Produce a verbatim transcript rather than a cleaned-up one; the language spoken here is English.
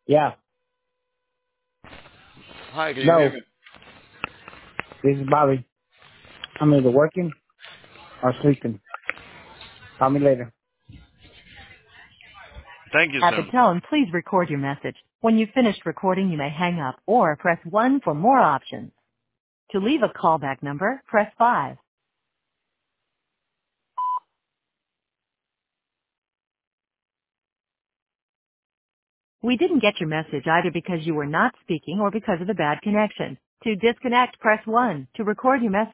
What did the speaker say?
Yeah. Hi, can you hear No, me? this is Bobby. I'm either working or sleeping. Call me later. Thank you, At the sir. tone, please record your message. When you've finished recording, you may hang up or press one for more options. To leave a callback number, press five. We didn't get your message either because you were not speaking or because of a bad connection. To disconnect, press one. To record your message,